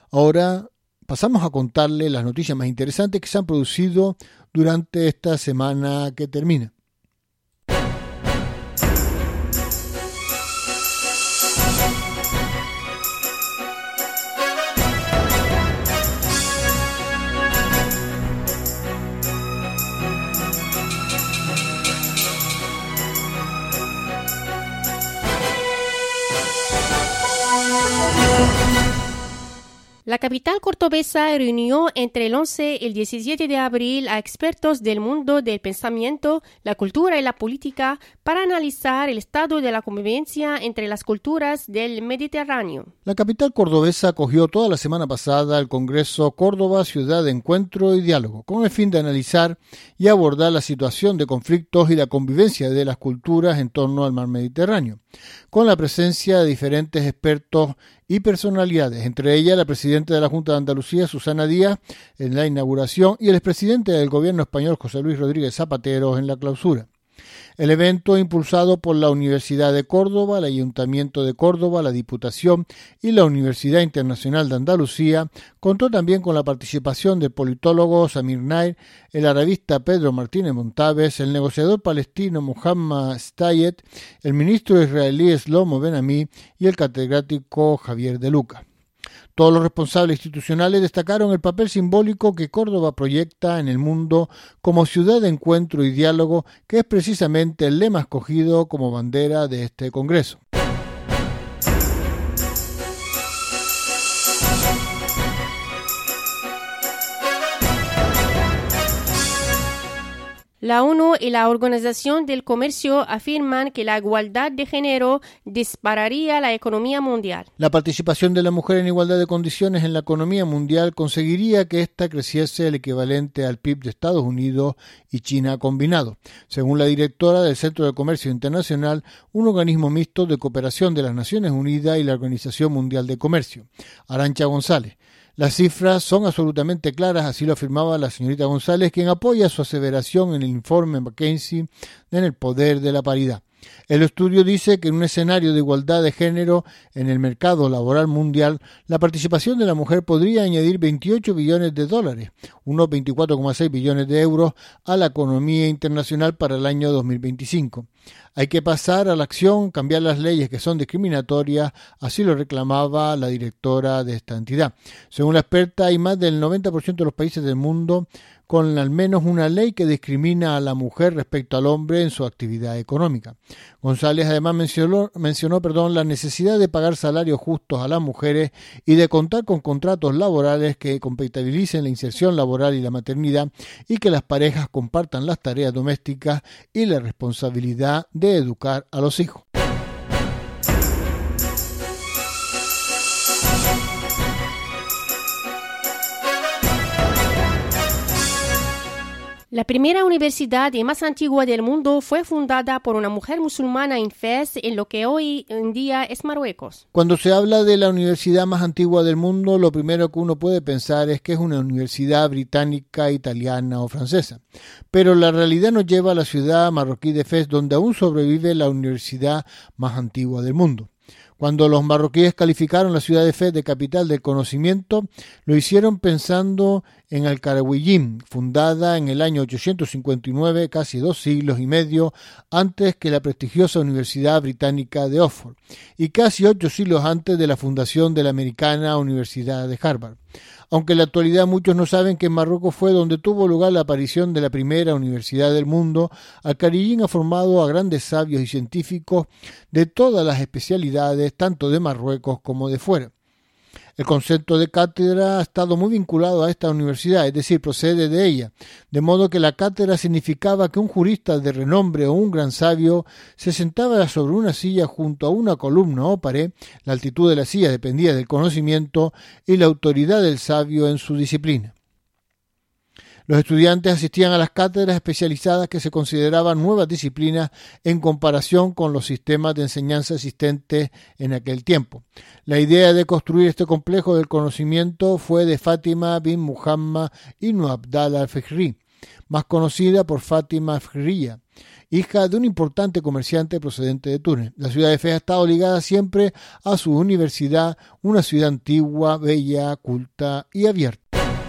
Ahora pasamos a contarle las noticias más interesantes que se han producido durante esta semana que termina. La capital cordobesa reunió entre el 11 y el 17 de abril a expertos del mundo del pensamiento, la cultura y la política para analizar el estado de la convivencia entre las culturas del Mediterráneo. La capital cordobesa acogió toda la semana pasada el Congreso Córdoba Ciudad de Encuentro y Diálogo, con el fin de analizar y abordar la situación de conflictos y la convivencia de las culturas en torno al mar Mediterráneo, con la presencia de diferentes expertos y personalidades, entre ellas la presidenta de la Junta de Andalucía, Susana Díaz, en la inauguración, y el expresidente del gobierno español, José Luis Rodríguez Zapatero, en la clausura. El evento, impulsado por la Universidad de Córdoba, el Ayuntamiento de Córdoba, la Diputación y la Universidad Internacional de Andalucía, contó también con la participación del politólogo Samir Nair, el arabista Pedro Martínez Montaves, el negociador palestino Muhammad Stayet, el ministro israelí Shlomo Ben-Ami y el catedrático Javier De Luca. Todos los responsables institucionales destacaron el papel simbólico que Córdoba proyecta en el mundo como ciudad de encuentro y diálogo, que es precisamente el lema escogido como bandera de este Congreso. La ONU y la Organización del Comercio afirman que la igualdad de género dispararía la economía mundial. La participación de la mujer en igualdad de condiciones en la economía mundial conseguiría que ésta creciese el equivalente al PIB de Estados Unidos y China combinado, según la directora del Centro de Comercio Internacional, un organismo mixto de cooperación de las Naciones Unidas y la Organización Mundial de Comercio, Arantxa González. Las cifras son absolutamente claras, así lo afirmaba la señorita González, quien apoya su aseveración en el informe McKinsey en el poder de la paridad. El estudio dice que en un escenario de igualdad de género en el mercado laboral mundial, la participación de la mujer podría añadir 28 billones de dólares, unos 24,6 billones de euros, a la economía internacional para el año 2025. Hay que pasar a la acción, cambiar las leyes que son discriminatorias, así lo reclamaba la directora de esta entidad. Según la experta, hay más del 90% de los países del mundo con al menos una ley que discrimina a la mujer respecto al hombre en su actividad económica. González además mencionó la necesidad de pagar salarios justos a las mujeres y de contar con contratos laborales que compatibilicen la inserción laboral y la maternidad, y que las parejas compartan las tareas domésticas y la responsabilidad de educar a los hijos. La primera universidad y más antigua del mundo fue fundada por una mujer musulmana en Fez, en lo que hoy en día es Marruecos. Cuando se habla de la universidad más antigua del mundo, lo primero que uno puede pensar es que es una universidad británica, italiana o francesa. Pero la realidad nos lleva a la ciudad marroquí de Fez, donde aún sobrevive la universidad más antigua del mundo. Cuando los marroquíes calificaron la ciudad de Fez de capital del conocimiento, lo hicieron pensando en Al-Qarawiyyin, fundada en el año 859, casi 2 siglos y medio antes que la prestigiosa Universidad Británica de Oxford, y casi 8 siglos antes de la fundación de la americana Universidad de Harvard. Aunque en la actualidad muchos no saben que en Marruecos fue donde tuvo lugar la aparición de la primera universidad del mundo, Al-Qarawiyyin ha formado a grandes sabios y científicos de todas las especialidades, tanto de Marruecos como de fuera. El concepto de cátedra ha estado muy vinculado a esta universidad, es decir, procede de ella, de modo que la cátedra significaba que un jurista de renombre o un gran sabio se sentaba sobre una silla junto a una columna o pared. La altitud de la silla dependía del conocimiento y la autoridad del sabio en su disciplina. Los estudiantes asistían a las cátedras especializadas que se consideraban nuevas disciplinas en comparación con los sistemas de enseñanza existentes en aquel tiempo. La idea de construir este complejo del conocimiento fue de Fátima bin Muhammad ibn Abdallah al-Fihri, más conocida por Fátima Fria, hija de un importante comerciante procedente de Túnez. La ciudad de Fez ha estado ligada siempre a su universidad, una ciudad antigua, bella, culta y abierta.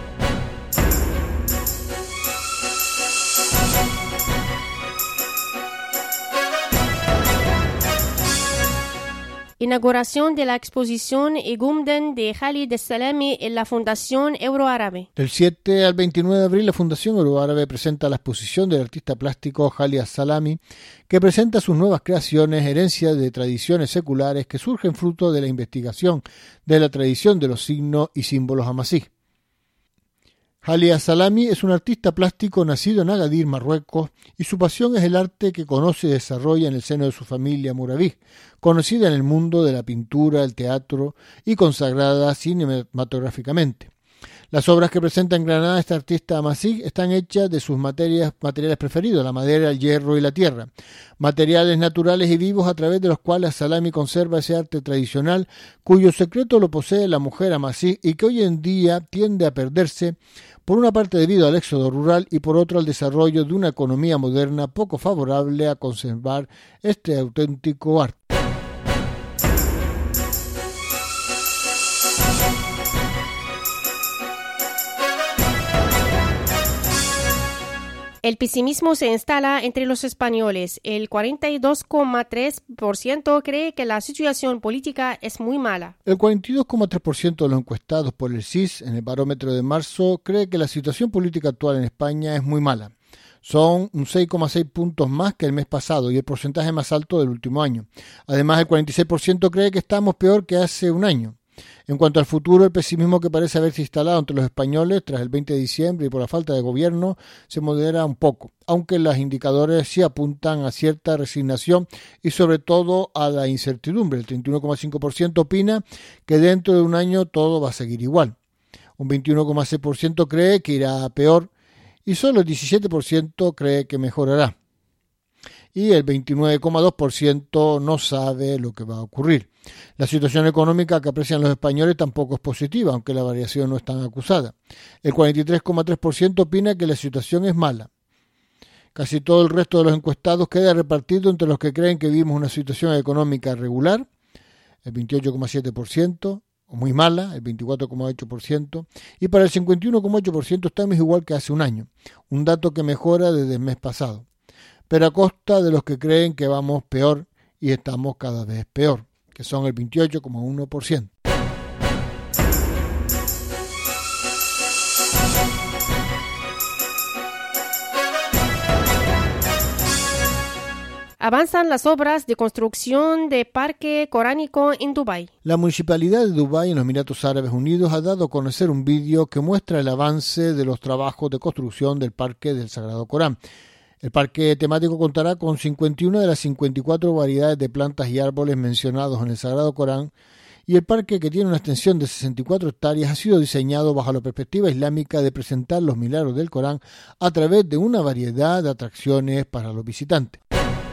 Inauguración de la exposición Egumden de Khalid Salami en la Fundación Euroárabe. Del 7 al 29 de abril, la Fundación Euroárabe presenta la exposición del artista plástico Khalid Salami, que presenta sus nuevas creaciones, herencia de tradiciones seculares que surgen fruto de la investigación de la tradición de los signos y símbolos amasí. Khalid Salami es un artista plástico nacido en Agadir, Marruecos, y su pasión es el arte que conoce y desarrolla en el seno de su familia Muraví, conocida en el mundo de la pintura, el teatro y consagrada cinematográficamente. Las obras que presenta en Granada este artista amasí están hechas de sus materiales preferidos, la madera, el hierro y la tierra, materiales naturales y vivos a través de los cuales Salami conserva ese arte tradicional cuyo secreto lo posee la mujer amasí y que hoy en día tiende a perderse, por una parte debido al éxodo rural y por otra al desarrollo de una economía moderna poco favorable a conservar este auténtico arte. El pesimismo se instala entre los españoles. El 42,3% cree que la situación política es muy mala. El 42,3% de los encuestados por el CIS en el barómetro de marzo cree que la situación política actual en España es muy mala. Son un 6,6 puntos más que el mes pasado y el porcentaje más alto del último año. Además, el 46% cree que estamos peor que hace un año. En cuanto al futuro, el pesimismo que parece haberse instalado entre los españoles tras el 20 de diciembre y por la falta de gobierno se modera un poco, aunque los indicadores sí apuntan a cierta resignación y sobre todo a la incertidumbre. El 31,5% opina que dentro de un año todo va a seguir igual. Un 21,6% cree que irá a peor y solo el 17% cree que mejorará. Y el 29,2% no sabe lo que va a ocurrir. La situación económica que aprecian los españoles tampoco es positiva, aunque la variación no es tan acusada. El 43,3% opina que la situación es mala. Casi todo el resto de los encuestados queda repartido entre los que creen que vivimos una situación económica regular, el 28,7%, o muy mala, el 24,8%, y para el 51,8% estamos igual que hace un año, un dato que mejora desde el mes pasado, pero a costa de los que creen que vamos peor y estamos cada vez peor, que son el 28,1%. Avanzan las obras de construcción de parque coránico en Dubái. La municipalidad de Dubái en los Emiratos Árabes Unidos ha dado a conocer un vídeo que muestra el avance de los trabajos de construcción del parque del Sagrado Corán. El parque temático contará con 51 de las 54 variedades de plantas y árboles mencionados en el Sagrado Corán, y el parque, que tiene una extensión de 64 hectáreas, ha sido diseñado bajo la perspectiva islámica de presentar los milagros del Corán a través de una variedad de atracciones para los visitantes.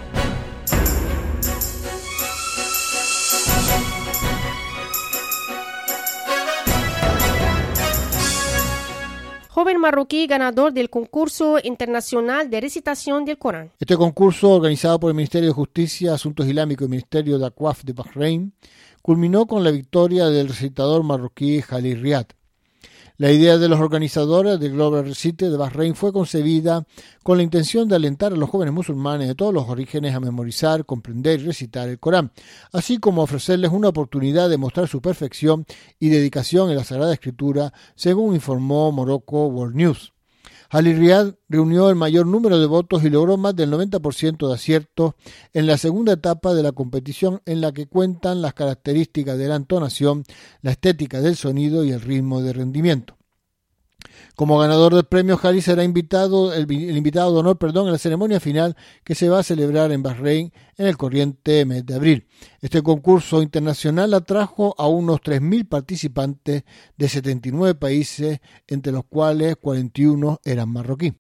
Joven marroquí ganador del concurso internacional de recitación del Corán. Este concurso, organizado por el Ministerio de Justicia, Asuntos Islámicos y el Ministerio de Aqaf de Bahrein, culminó con la victoria del recitador marroquí Khalid Riyad. La idea de los organizadores del Global Recite de Bahrein fue concebida con la intención de alentar a los jóvenes musulmanes de todos los orígenes a memorizar, comprender y recitar el Corán, así como ofrecerles una oportunidad de mostrar su perfección y dedicación en la Sagrada Escritura, según informó Morocco World News. Khalid Riyad reunió el mayor número de votos y logró más del 90% de aciertos en la segunda etapa de la competición, en la que cuentan las características de la entonación, la estética del sonido y el ritmo de rendimiento. Como ganador del premio, Khalid será el invitado de honor en la ceremonia final que se va a celebrar en Bahrein en el corriente mes de abril. Este concurso internacional atrajo a unos 3.000 participantes de 79 países, entre los cuales 41 eran marroquíes.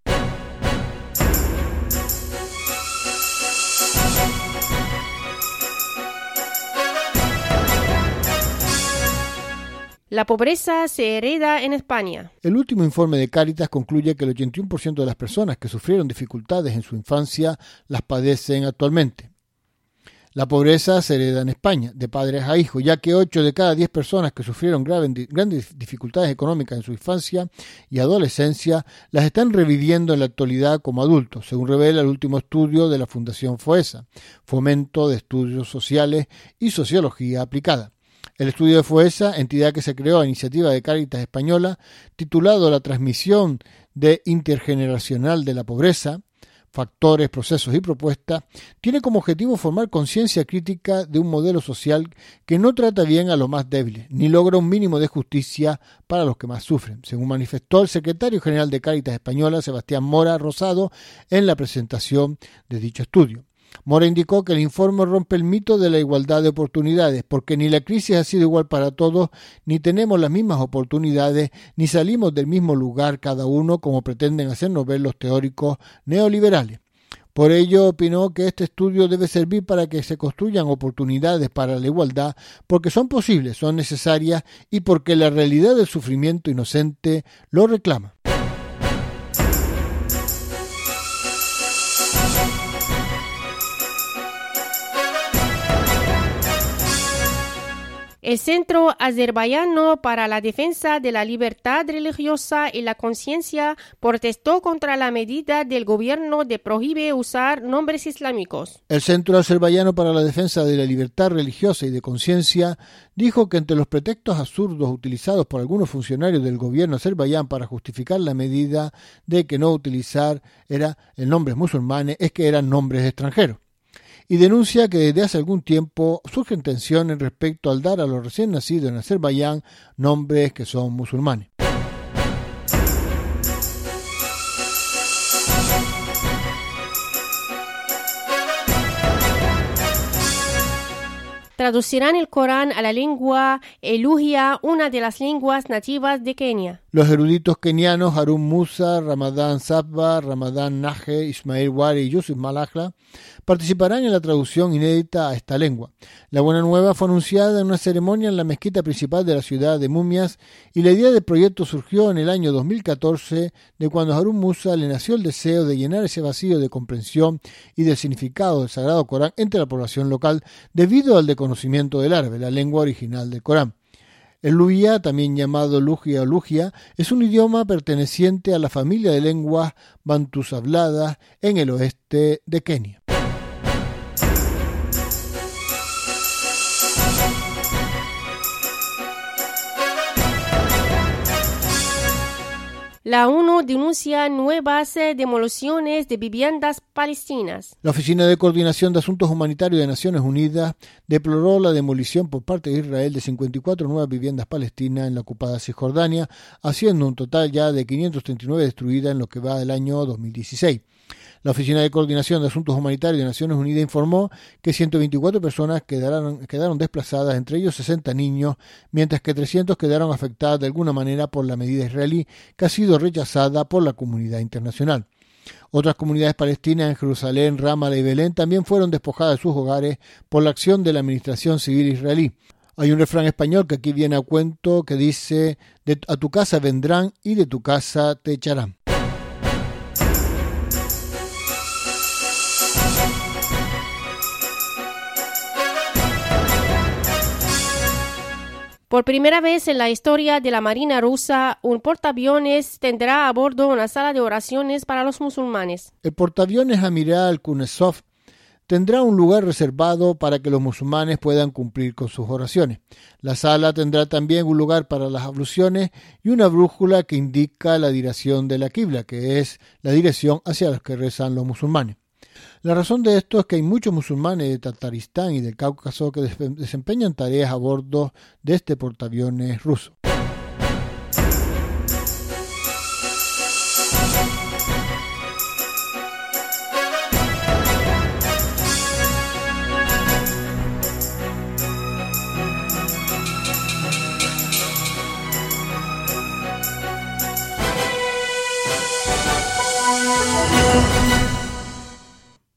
La pobreza se hereda en España. El último informe de Cáritas concluye que el 81% de las personas que sufrieron dificultades en su infancia las padecen actualmente. La pobreza se hereda en España, de padres a hijos, ya que 8 de cada 10 personas que sufrieron grandes dificultades económicas en su infancia y adolescencia las están reviviendo en la actualidad como adultos, según revela el último estudio de la Fundación FOESA, Fomento de Estudios Sociales y Sociología Aplicada. El estudio de FOESA, entidad que se creó a iniciativa de Cáritas Española, titulado La transmisión intergeneracional de la pobreza, factores, procesos y propuestas, tiene como objetivo formar conciencia crítica de un modelo social que no trata bien a los más débiles, ni logra un mínimo de justicia para los que más sufren, según manifestó el secretario general de Cáritas Española, Sebastián Mora Rosado, en la presentación de dicho estudio. Mora indicó que el informe rompe el mito de la igualdad de oportunidades, porque ni la crisis ha sido igual para todos, ni tenemos las mismas oportunidades, ni salimos del mismo lugar cada uno, como pretenden hacernos ver los teóricos neoliberales. Por ello, opinó que este estudio debe servir para que se construyan oportunidades para la igualdad, porque son posibles, son necesarias y porque la realidad del sufrimiento inocente lo reclama. El Centro Azerbaiyano para la Defensa de la Libertad Religiosa y la Conciencia protestó contra la medida del gobierno de prohibir usar nombres islámicos. El Centro Azerbaiyano para la Defensa de la Libertad Religiosa y de Conciencia dijo que entre los pretextos absurdos utilizados por algunos funcionarios del gobierno azerbaiyán para justificar la medida de que no utilizar era el nombres musulmanes es que eran nombres extranjeros. Y denuncia que desde hace algún tiempo surgen tensiones respecto al dar a los recién nacidos en Azerbaiyán nombres que son musulmanes. Traducirán el Corán a la lengua elugia, una de las lenguas nativas de Kenia. Los eruditos kenianos Harun Musa, Ramadan Sabba, Ramadan Naje, Ismail Wari y Yusuf Malakla participarán en la traducción inédita a esta lengua. La buena nueva fue anunciada en una ceremonia en la mezquita principal de la ciudad de Mumias y la idea del proyecto surgió en el año 2014, de cuando a Harun Musa le nació el deseo de llenar ese vacío de comprensión y del significado del Sagrado Corán entre la población local debido al desconocimiento del árabe, la lengua original del Corán. El luhia, también llamado lugia o lugia, es un idioma perteneciente a la familia de lenguas bantus habladas en el oeste de Kenia. La ONU denuncia nuevas demoliciones de viviendas palestinas. La Oficina de Coordinación de Asuntos Humanitarios de Naciones Unidas deploró la demolición por parte de Israel de 54 nuevas viviendas palestinas en la ocupada Cisjordania, haciendo un total ya de 539 destruidas en lo que va del año 2016. La Oficina de Coordinación de Asuntos Humanitarios de Naciones Unidas informó que 124 personas quedaron desplazadas, entre ellos 60 niños, mientras que 300 quedaron afectadas de alguna manera por la medida israelí, que ha sido rechazada por la comunidad internacional. Otras comunidades palestinas en Jerusalén, Ramallah y Belén también fueron despojadas de sus hogares por la acción de la administración civil israelí. Hay un refrán español que aquí viene a cuento que dice: a tu casa vendrán y de tu casa te echarán. Por primera vez en la historia de la Marina rusa, un portaaviones tendrá a bordo una sala de oraciones para los musulmanes. El portaaviones Amiral Kuznetsov tendrá un lugar reservado para que los musulmanes puedan cumplir con sus oraciones. La sala tendrá también un lugar para las abluciones y una brújula que indica la dirección de la Qibla, que es la dirección hacia la que rezan los musulmanes. La razón de esto es que hay muchos musulmanes de Tataristán y del Cáucaso que desempeñan tareas a bordo de este portaaviones ruso.